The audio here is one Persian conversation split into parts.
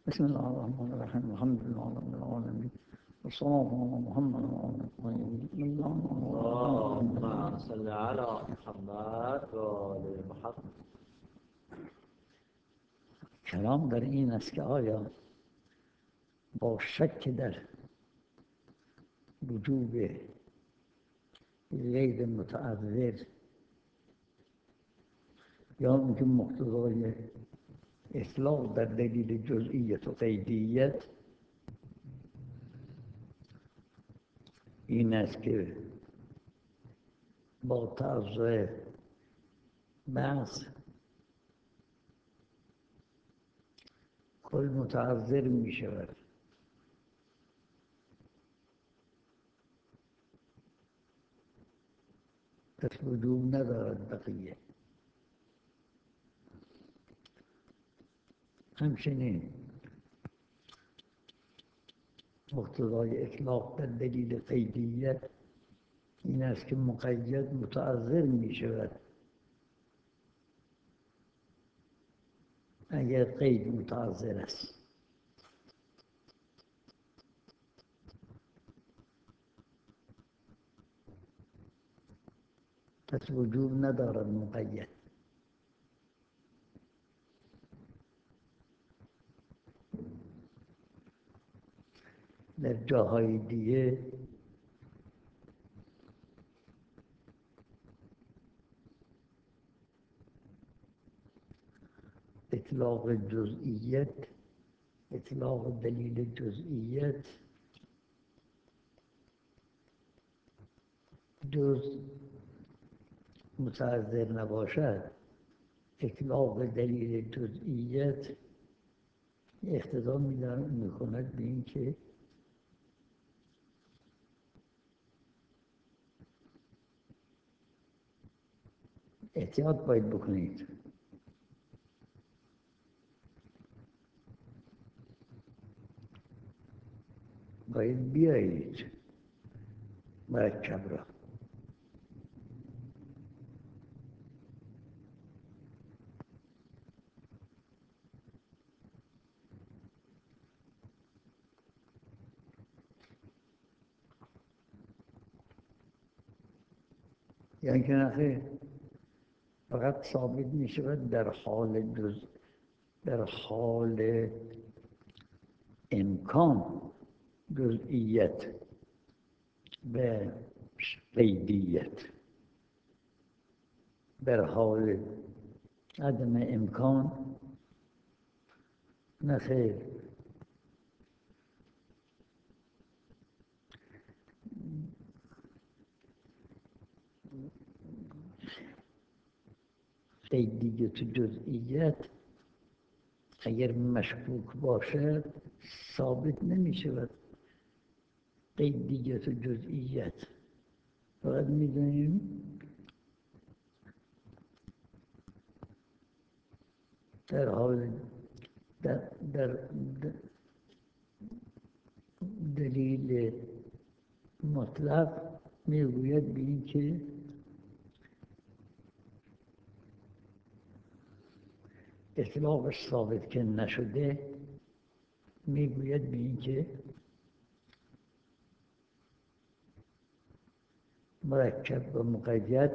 بسم الله الرحمن الرحيم الحمد لله رب العالمين والصلاة على محمد وعلى آله اللهم صل على محمد و آل محمد. کلام در این است که آیا با شک در وجوب غیر متعذر یا اینکه مقتضای اطلاق در دلیل جزئیت و قیدیت این است که با تعذر بحث کل متعذر می شود پس وجوب ندارد بقیه. همچنین مقتضای اطلاق در دلیل قیدیت این است که مقید متعذر می شود اگر قید متعذر است. پس وجوب ندارد مقید. در جاهای دیگه اطلاق جزئیت، اطلاق دلیل جزئیت جز متعذر نباشد، اطلاق دلیل جزئیت اقتضا می‌کند به این که احتیاط باید بکنید. باید بیایید مرکب را. یعنی که نخیر فقط ثابت می شود در حال امکان جزئیت و قیدیت. در حال عدم امکان نخیر. قیدیت و جزئیت اگر مشکوک باشد ثابت نمی شود. قیدیت و جزئیت فقط می‌دونیم در حال در دلیل مطلق میگوید به این که اطلاقش ثابت که نشده، میگوید به این که مرکب و مقید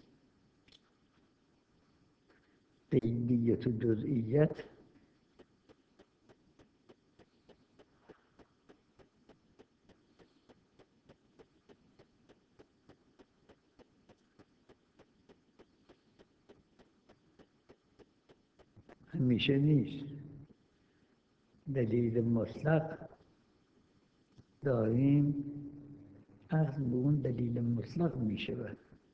قیدیت و جزئیت همیشه نیست. دلیل مطلق داریم، اخذ به اون دلیل مطلق می شود.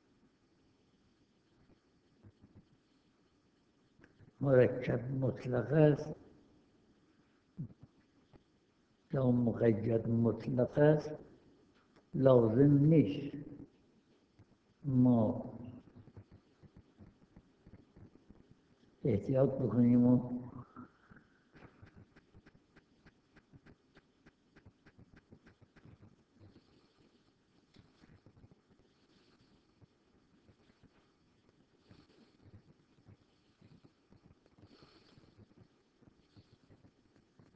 مرکب مطلق است یا مقید مطلق است لازم نیست ما احتیاط بکنیم و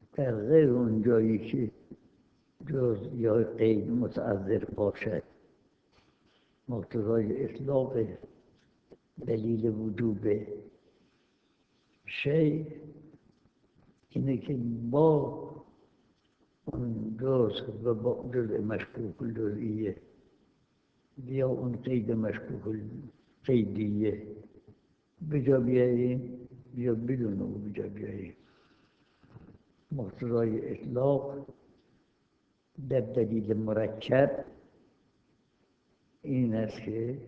در غیر اون جایی که جز یا قید متعذر باشد مقتضای اطلاق دلیل وجوب شیء اینه که با اون جز و با جزء مشکوک الجزئیه یا اون قید مشکوک القیدیه بجا بیاییم یا بدون او بجا بیاییم. مقتضای اطلاق در دلیل مرکب این است که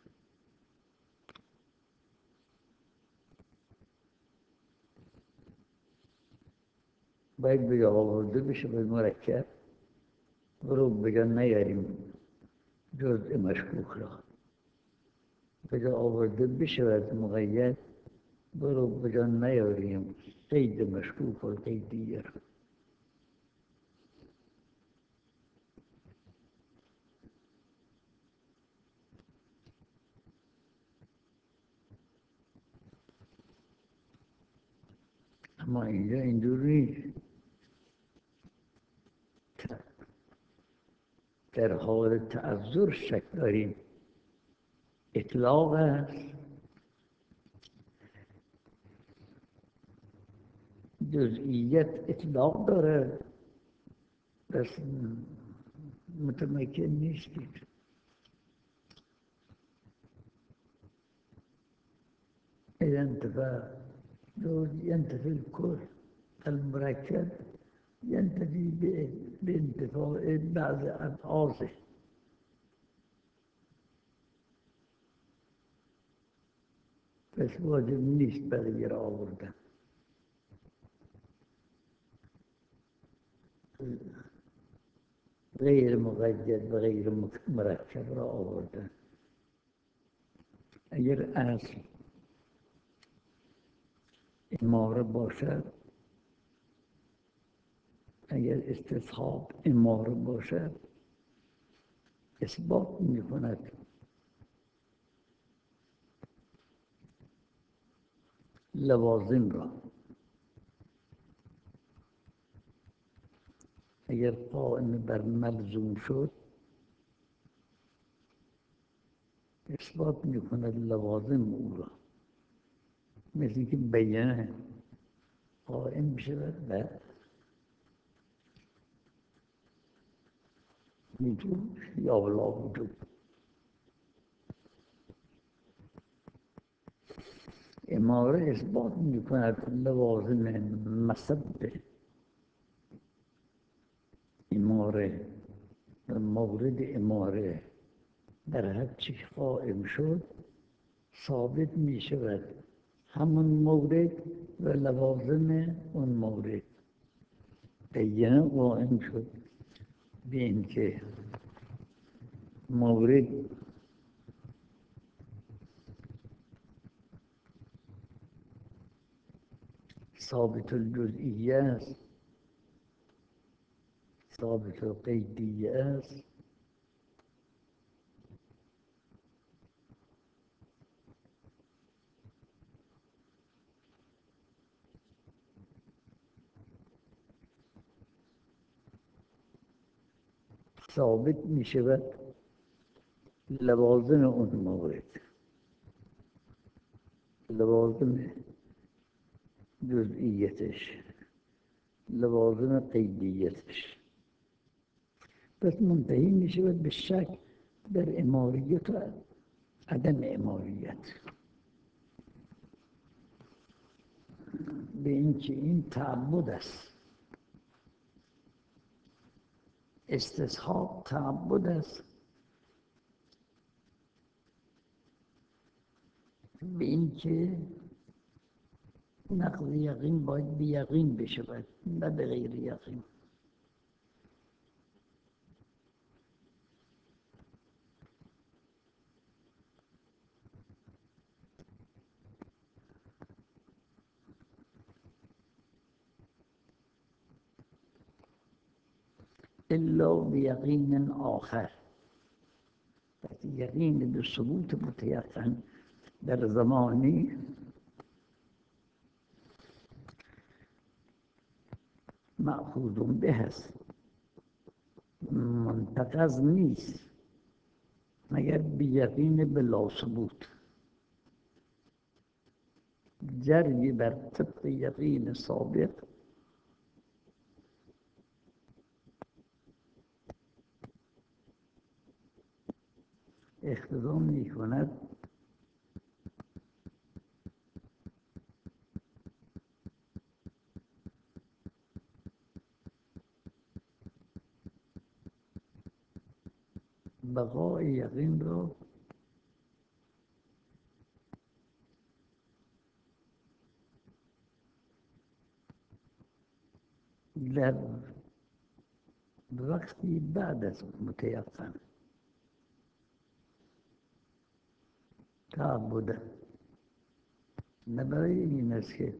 باید بجا آورده بشه به مرکب رو بجا نیاریم جزء مشکوک را بجا آورده بشود مقید برو بجا نیاریم قید مشکوک و قیدیه را. اما اینجا اینجور نیست. در حال تعذر شک داریم اطلاق است جزئیت اطلاق داره بس متمکن نیستیم. إذا انتفى ينتفي الكل المركب ينتفي بانتفاء بعض أبعاضه. بس واجب نیست برای را آوردن. غیر مقید و غیر مرکب را آوردن. اگر اصل اماره باشد، اگر استصحاب اماره باشد اثبات می‌کند لوازم را. اگر قائم بر ملزوم شد اثبات می‌کند لوازم او را، مثل که بیانه قائم شود و وجود یا لا وجود. اماره اثبات می‌کند لوازم مسبب اماره و مورد اماره در هر چی قائم شد ثابت می‌شود همون مورد و لوازم اون مورد. بیانه قائم شد به اینکه مورد ثابت الجزئیه است، ثابت القیدیه است، ثابت می شود لوازم اون مورد، لوازم جزئیتش، لوازم قیدیتش. پس منتهی می شود به شک در اماریت و عدم اماریت، به اینکه این تعبد است، استصحاب تعبد است، به اینکه نقض یقین باید به یقین بشود نه به غیر یقین. الا بیقین آخر، یقین به ثبوت متیقن در زمانی مأخوذ به است، منتقض نیست مگر بیقین بلا ثبوت. جری بر طبق یقین ثابت اقتضا می کند بقای یقین را در وقتی بعد از متیقن تعبد، نه برای این است که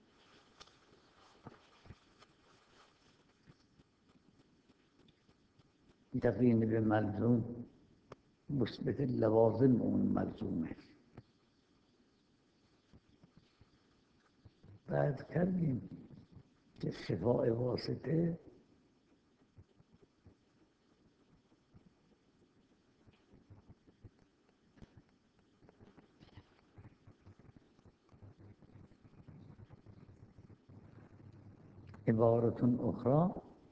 یقین به ملزوم مثبت لوازم اون ملزوم است. بعد کردیم که شفاء واسطه عبارت اخرى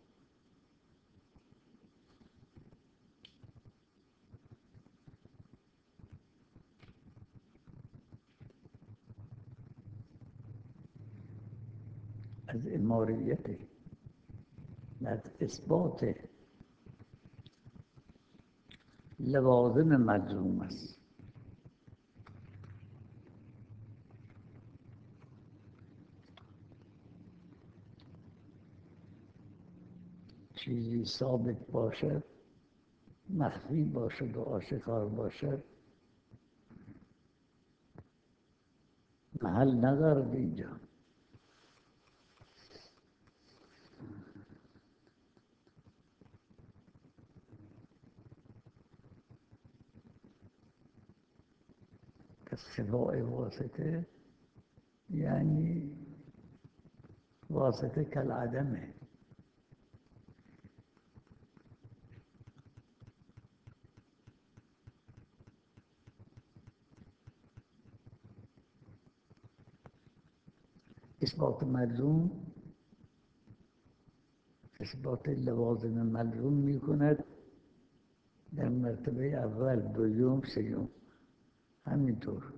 از اماریت، از اثبات لوازم ملزوم است. چیزی ثابت باشد، مخفی باشد و آشکار باشد، محل ندارد اینجا. پس شفاء واسطه یعنی واسطه کالعدمه. اثبات ملزوم اثبات لوازم ملزوم می کند در مرتبه اول، دوم، سوم، همینطور.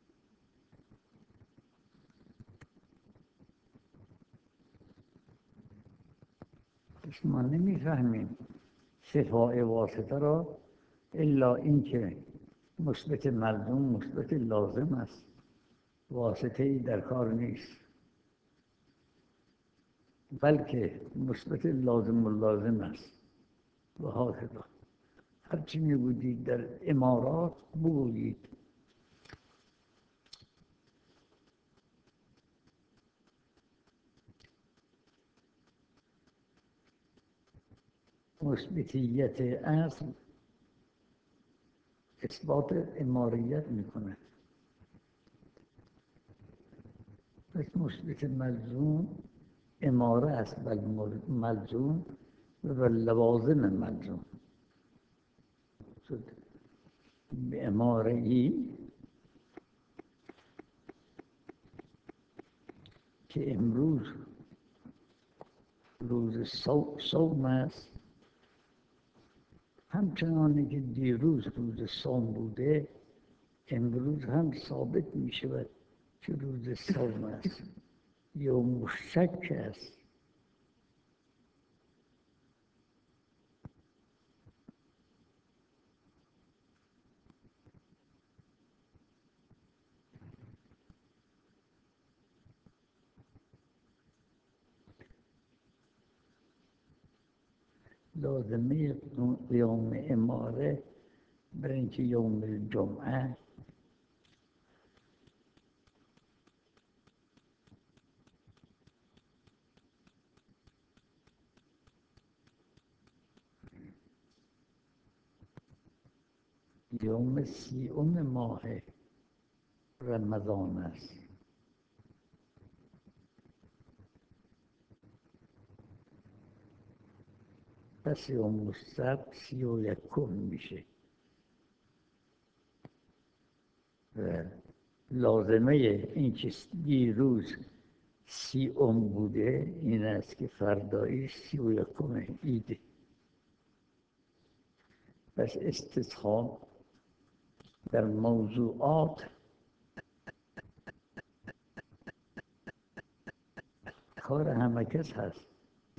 پس ما نمیفهمیم شفاء واسطه را الا اینکه مثبت ملزوم مثبت لازم است، واسطه ای در کار نیست، بلکه مثبت لازم و لازم است. و هكذا هرچی میگویید در امارات بگویید. مثبتیت اصل اثبات اماریت میکنه. پس مثبت ملزوم اماره است، بل ملزوم و لوازم ملزوم شد. به اماره ای که امروز روز صوم است، همچنانی که دیروز روز صوم بوده، امروز هم ثابت می شود که روز صوم است. یوم شک است. لازمه قیام اماره برای اینکه یوم جمعه یوم 30 ماه رمضان است. پس یوم السبت 31 میشه و لازمه این که دیروز 30 بوده این است که فردایی 31 عیده. پس استفهام در موضوعات کار همه کس هست.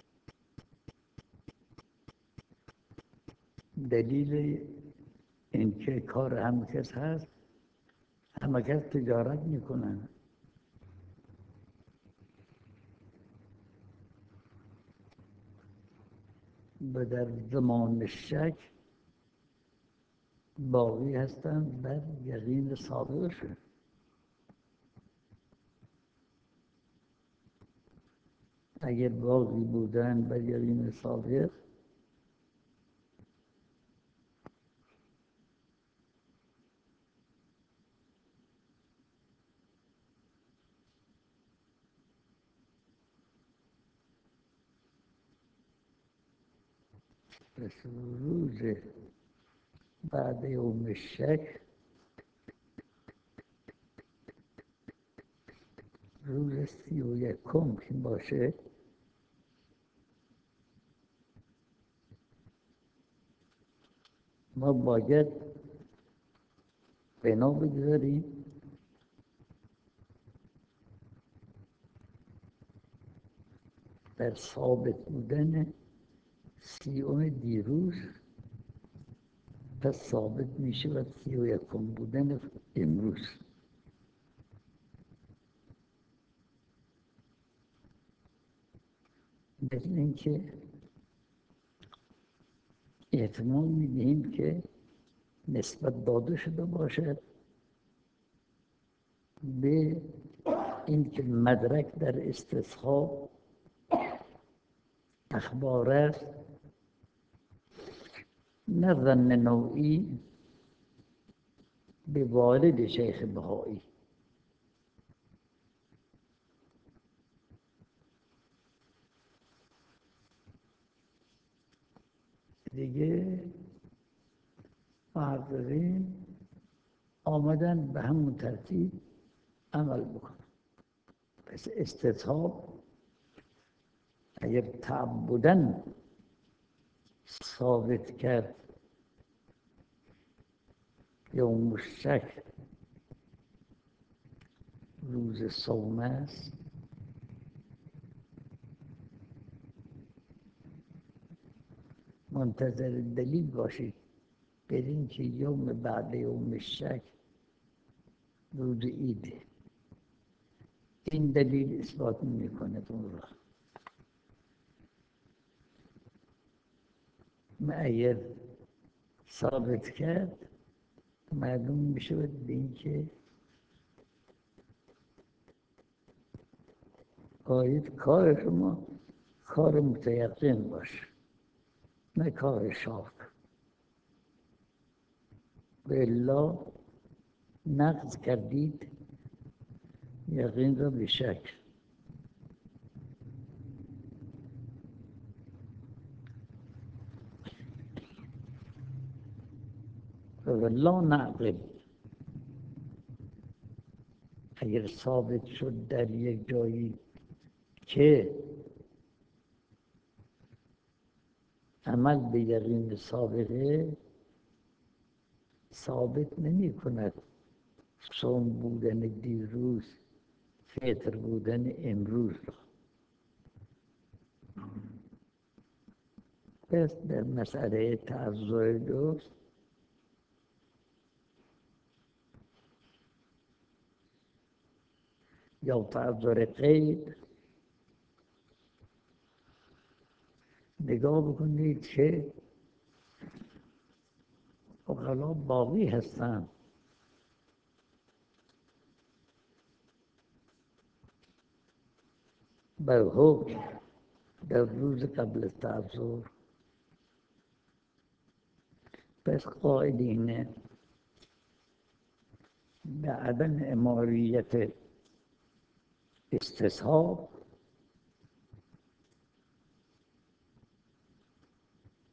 دلیل اینکه کار همه کس هست، همه کس تجارت میکنن. و در زمان شک باقی هستند بر یقین صادقشون. اگر باقی بودن بر یقین صادق، پس روز بعد یوم شک روز 31 که باشه، ما باید بنا بگذاریم در ثابت بودن 30 دیروز، پس ثابت میشه و 31 بودن امروز. مثل اینکه احتمال میدهیم که نسبت داده شده باشد به اینکه مدرک در استصحاب اخبار است، نه ظن نوعی به والد شیخ بهایی. دیگه محققین آمدن به همون ترتیب عمل بکنن. پس استصحاب اگر تعبداً ثابت کرد یوم الشک روز صوم است، منتظر دلیل باشید برین که یوم بعد یوم شک روز عیده. این دلیل اثبات میکنه اون را. اگر ثابت کرد معلوم میشه به این که باید کار شما کار متیقن باشه، نه کار شاک. و الا نقض کردید یقین را به شک. و الا نعقل. اگر ثابت شد در یک جایی که عمل به یقین سابقه ثابت نمی کند صوم بودن دیروز فطر بودن امروز را. پس در مسئله تعذر دوست یا تعذر غیر نگاه بکنید که عقلا باقی هستند بر حکم در روز قبل از تعذر. پس قائلین به عدم اماریت استصحاب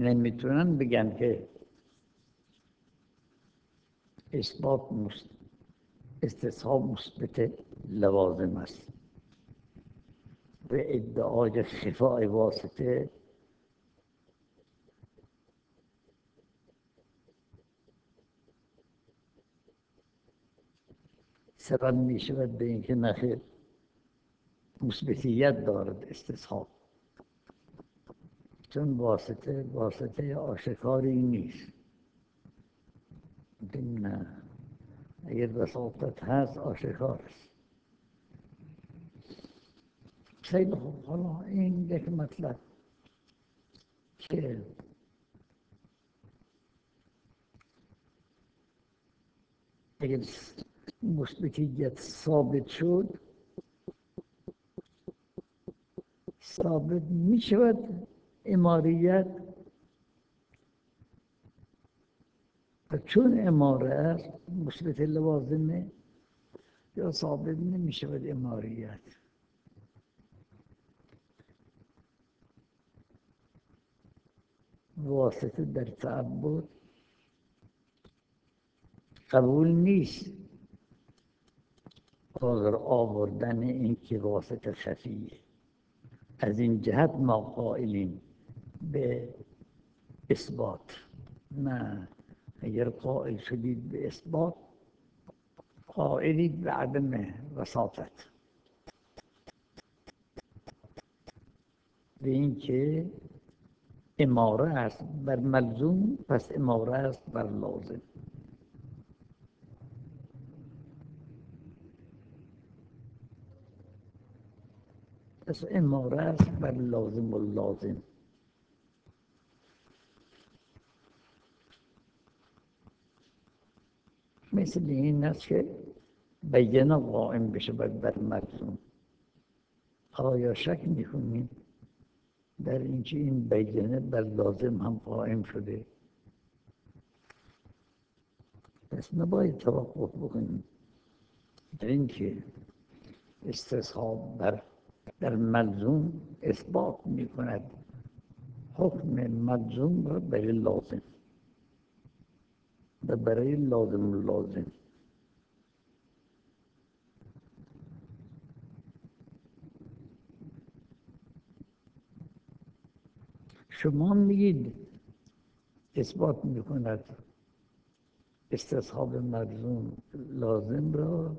نمیتونن بگن که استصحاب مثبت لوازم است و ادعای خفای واسطه سبب می شود به اینکه نخیر مثبتیت دارد استصحاب، چون واسطه آشکاری نیست. نه، اگر وساطت هست آشکار است. خیلی خوب، حالا این یک مطلب که اگر مثبتیت ثابت شد، ثابت می شود اماریت، و چون اماره است مثبت لوازمه، یا ثابت نمی شود اماریت. واسطه در تعبد قبول نیست. آوردن این که واسطه خفیه، از این جهت ما قائلیم به اثبات. نه، اگر قائل شدید به اثبات، قائلید به عدم وساطت، به این که اماره است بر ملزوم، پس اماره است بر لازم. پس اماره است بر لازم و لازم. مثل این است که بیانه قائم بشه بر ملزوم. آیا شک میکنیم در اینکه این بیانه بر لازم هم قائم شده؟ پس نباید توقف بکنیم در اینکه استصحاب در ملزوم اثبات میکند حکم ملزوم را برای لازم و برای لازم. شما میگید اثبات میکند استصحاب ملزوم لازم را،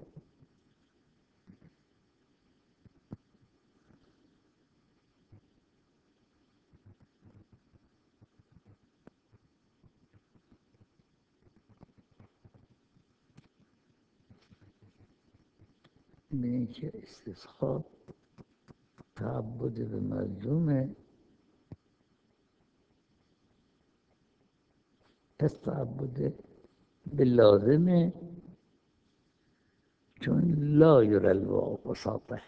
به اینکه استصحاب تعبد به ملزومه، پس تعبد به لازمه، چون لا یرى الوساطه.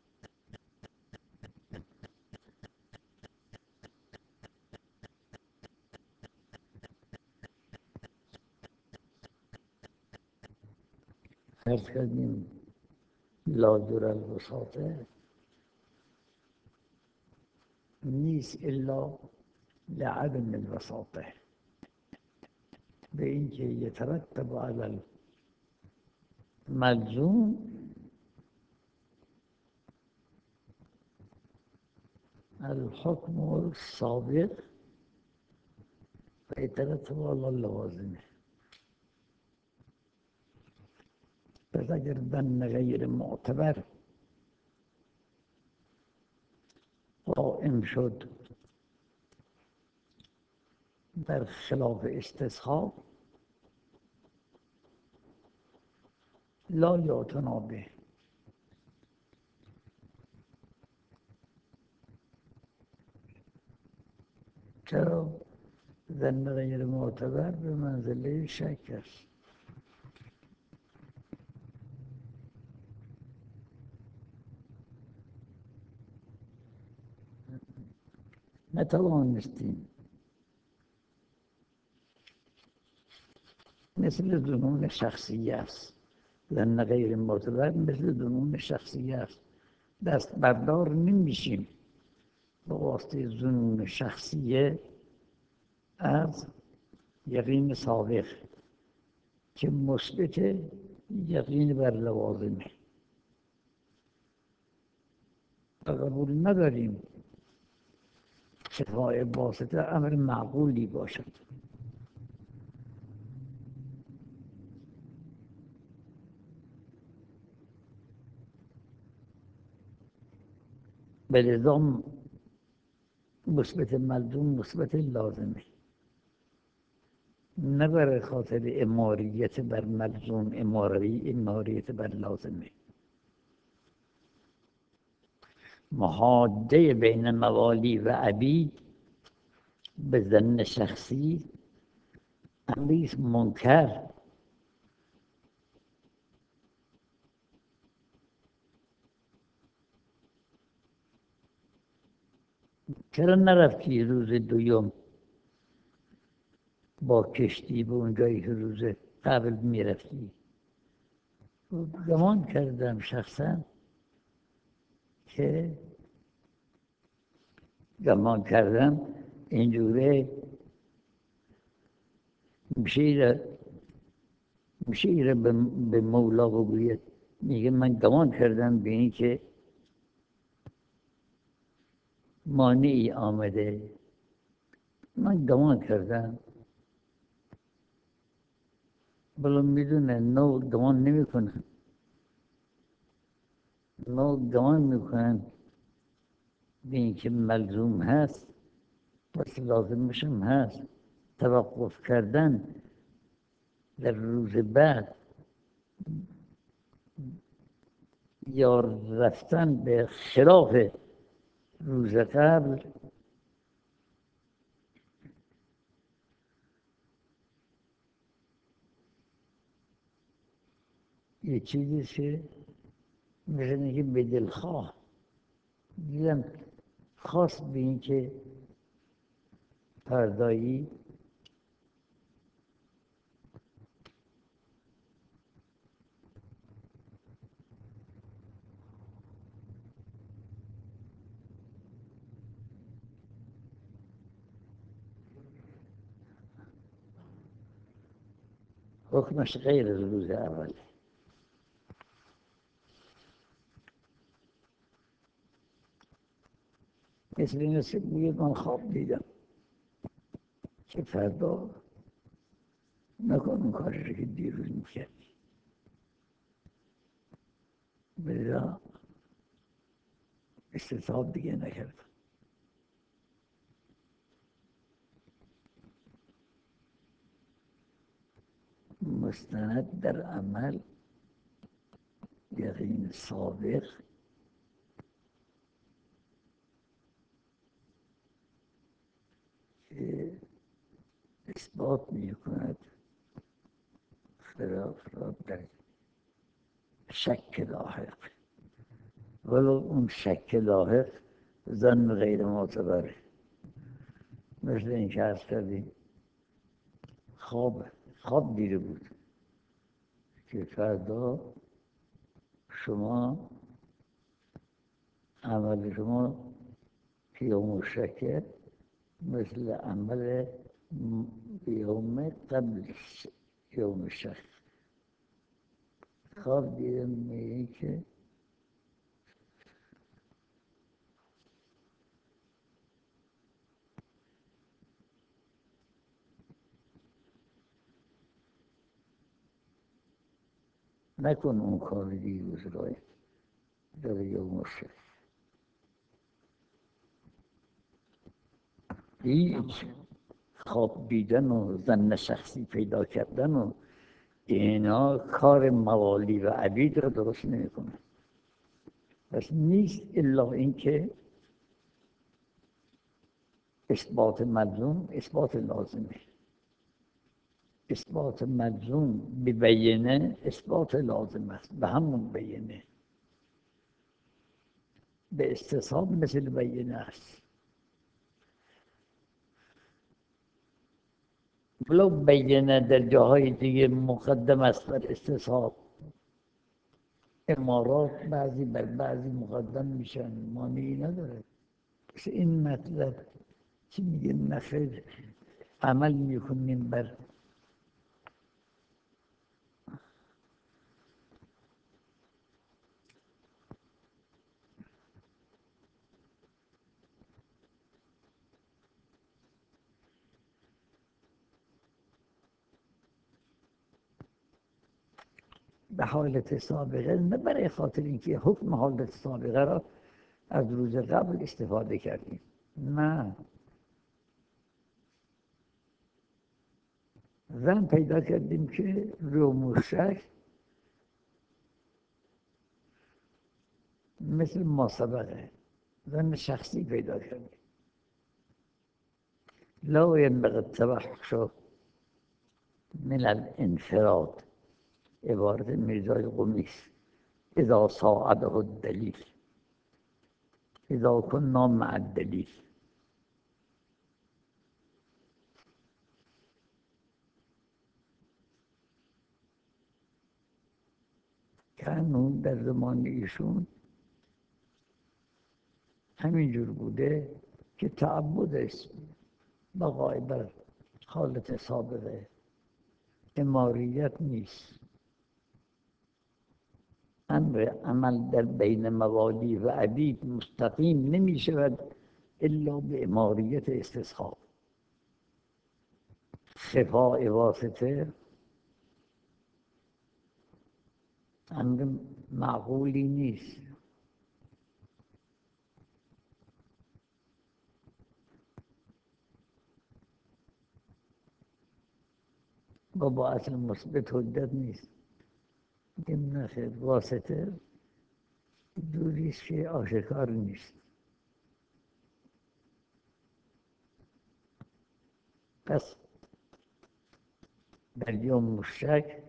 فرض کردیم لا یرى الوساطه نیست الا لعدم الوساطه، به اینکه یترتب علی الملزوم الحكم السابق و یترتب علی اللوازم. پس اگر ظن غیر معتبر قائم شد در خلاف استصحاب، لا یعتنا به. چرا؟ ظن غیر معتبر به منزله شک است. نتوانستیم مثل ظنون شخصیه است. ظن غیر معتبر مثل ظنون شخصیه است. دست بردار نمیشیم به واسطه ظنون شخصیه از یقین سابق که مثبت یقین بر لوازمه و قبول نداریم شفاء واسطه امر معقولی باشد. به لزوم مثبت ملزوم مثبت لازمه، نه برای خاطر اماریت بر ملزوم اماریت بر لازمه. محاده بین موالی و عبید به ظن شخصی امری است منکر. چرا نرفتی روز دوم با کشتی به اون جایی که روز قبل میرفتی؟ گمان کردم شخصا که اینجوره میشه به مولا بگوید، میگه من گمان کردم به این که مانعی آمده، من گمان کردم. بلا میدونه نو گمان نمیکنن، نو گمان میکنن به این که ملزوم هست بس لازمش هم هست. توقف کردن در روز بعد یا رفتن به خلاف روز قبل یه چیزی که مثل که به دلخواه دیدم خواست به این که فردایی حکمش غیر از روز اول. مثل بوید من خواب دیدم که فردا نکن اون کاری رو که دیروز میکردی. بلا استصحاب دیگه نکردم. مستند در عمل یقین سابق که اثبات می کند خلاف را در شک لاحق، ولو اون شک لاحق ظن غیر معتبره. مثل این که عرض کردیم خواب دیده بود که فردا شما عمل شما یوم شکه مثل عمل یوم قبل یوم شک. خواب دیدم میگه که نکن اون کار دیروز رای در یوم شک. هیچ خواب دیدن و ظن شخصی پیدا کردن و اینا کار موالی و عبید را درست نمیکنه. پس نیست الا اینکه اثبات ملزوم اثبات لازمه، اثبات ملزوم به بیینه اثبات لازم است، به همون بیینه به استصحاب مثل بیینه است. ولو بیینه در جاهای دیگه مقدم است بر استصحاب، امارات بعضی بر بعضی مقدم میشن، مانعی نداره. این مطلب که میگه نخیر عمل میکنیم بر به حالت سابقه، نه برای خاطر اینکه حکم حالت سابقه را از روز قبل استفاده کردیم، نه، زن پیدا کردیم که رو مشک مثل ما سبقه، زن شخصی پیدا کردیم. لا ينبغي التوحش من الانفراد، عبارت میرزای قمی است. اذا صاعده الدلیل، اذا كنا مع الدلیل. قانون در زمان ایشون همینجور بوده که تعبد است، بقای بر حالت سابقه، اماریت نیست. امر عمل در بین موالی و عبید مستقیم نمی شود الا به اماریت استصحاب. شفاء واسطه امر معقولی نیست. با اصل مثبت حجت نیست. این نخیر، واسطه دوریست که آشکار نیست. پس در یوم مشک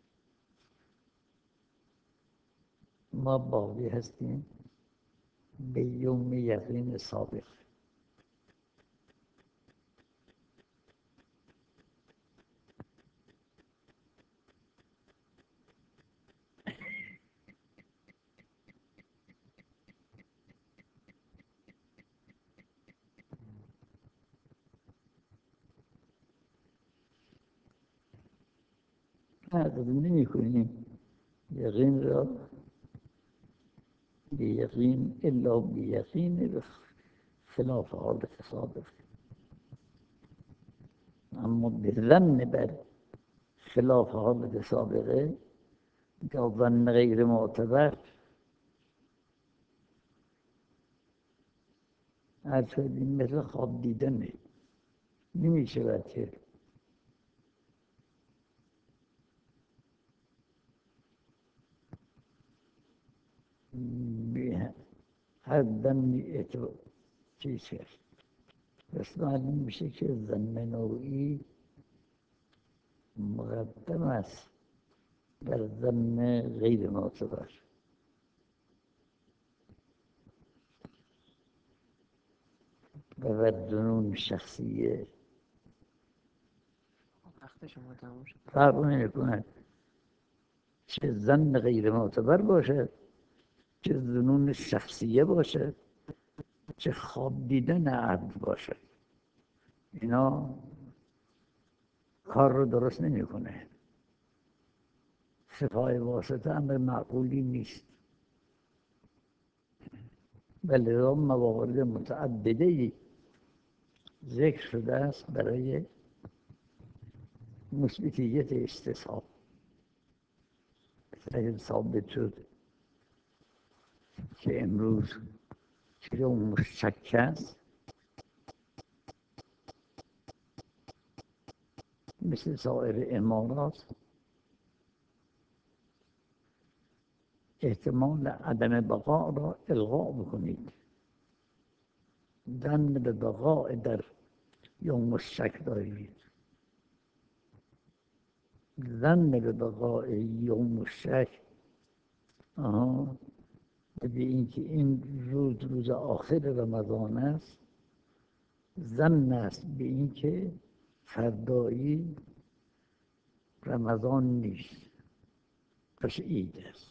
ما باقی هستیم به یوم یقین سابق. نمی کنیم یقین را بیقین الا بیقین خلاف حالت سابق، اما به ظن بر خلاف حالت سابقه یا ظن غیر معتبر هر شدی مثل خواب دیدنه، نمی شود که هر دمی چیز کرد. پس معلوم میشه که ظن نوعی مقدم است بر ظن غیر معتبر. و بر ظنون شخصیه فرق نمی‌کند چه ظن غیر معتبر باشه، چه ظنون شخصیه باشه، چه خواب دیدن عبد باشه، اینا کار رو درست نمی‌کنه. شفای واسطه امر معقولی نیست. ولذا موارد متعدده‌ای ذکر شده است برای مثبتیت استصحاب. مثل ثابت شد که امروز که اون مشک است، مثل سایر امارات احتمال عدم بقا را الغا بکنید. ظن به بقا در یوم الشک دارید. ظن به بقای یوم الشک به اینکه این روز آخر رمضان است، ظن است به اینکه فردایی رمضان نیست، پس عید است.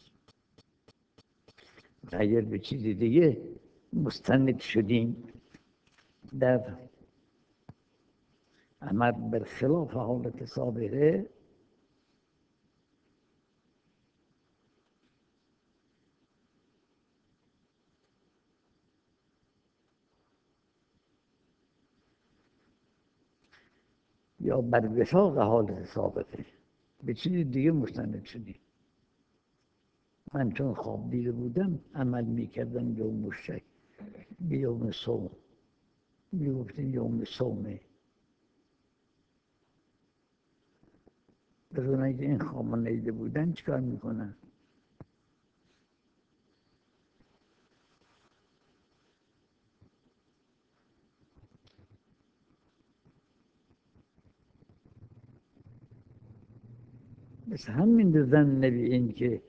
اگر به چیزی دیگه مستند شدیم در عمل برخلاف حالت سابقه یا بر وفاق حالت سابقه به چیز دیگه مستند شدی. من چون خواب دیده بودم عمل میکردم یوم شک به یوم صوم، میگفتیم یوم صومه. از اونایی که این خواب ندیده بودن چیکار میکنن؟ مثل همین زن به این که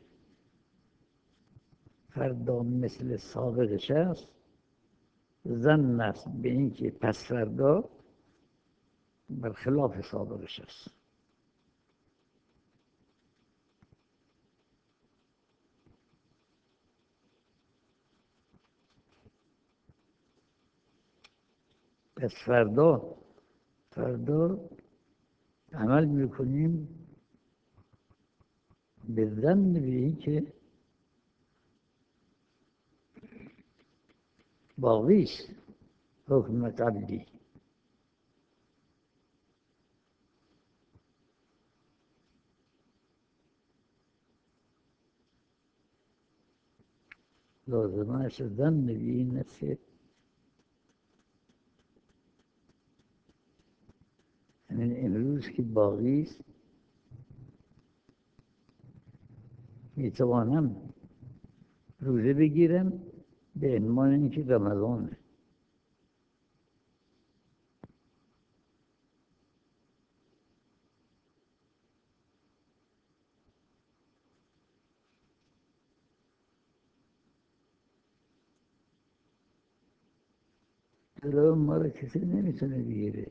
فردا مثل سابقش است، زن است به این که پس فردا برخلاف سابقش است. پس فردا عمل میکنیم به زن به این که باقی است حکم قبلی. لازمش زن به این است که همین امروز که باقی است میتوانم روزه بگیرم به عنوان اینکه رمضانه. جلو ما رو کسی نمیتونه بگیره.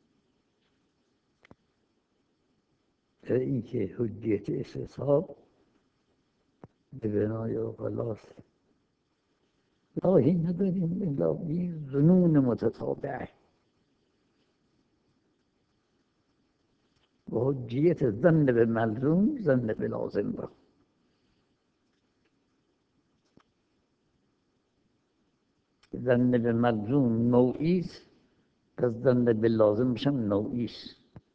برای اینکه حجیت استصحاب به بنای اقلاس راهی نداریم الا این ظنون متتابعه و حجیت ظن به ملزوم ظن به لازم را. ظن به ملزوم نوعی است، پس ظن به لازم هم نوعی است.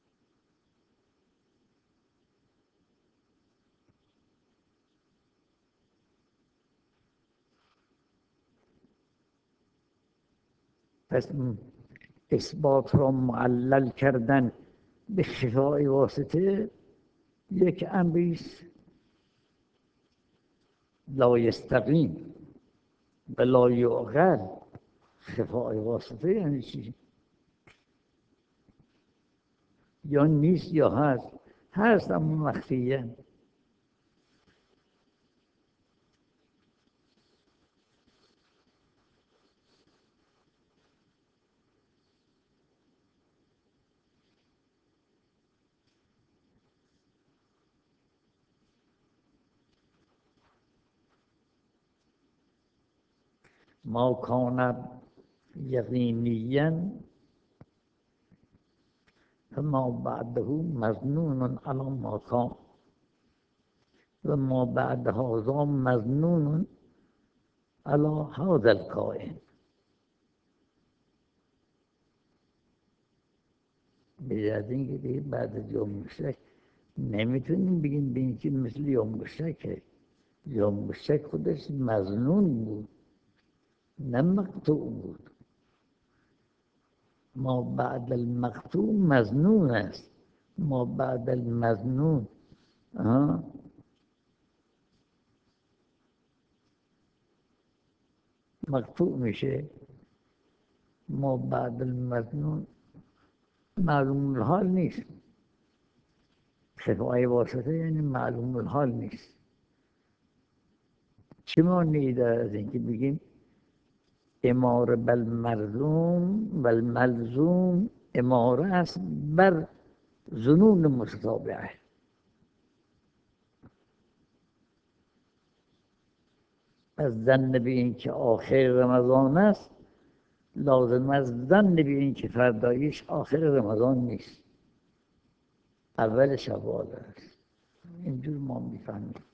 پس اثبات را معلل کردن به شفای واسطه یک امری است لا یستقیم و لا یعقل. شفای واسطه یعنی چی؟ یا نیست یا هست. هست اما مخفیه. ما کان یقینیا فما بعده مظنون علی ما کان و ما بعد هذا مظنون علی هذا الکائن. به اینکه دیگه بعد از یوم شک نمیتونیم بگیم به اینکه مثل یوم شکه. یوم شک خودش مظنون بود نه مقطوع بود. ما بعد المقطوع مظنون است. ما بعد المظنون مقطوع میشه. ما بعد المظنون معلوم الحال نیست. شفای واسطه یعنی معلوم الحال نیست. چه معنی داره از اینکه بگیم اماره بالمرزوم و الملزوم اماره است بر ظنون متتابعه. از ظن به این که آخر رمضان است لازم از ظن به این که فرداییش آخر رمضان نیست، اول شوال است. اینجور ما میفهمیم.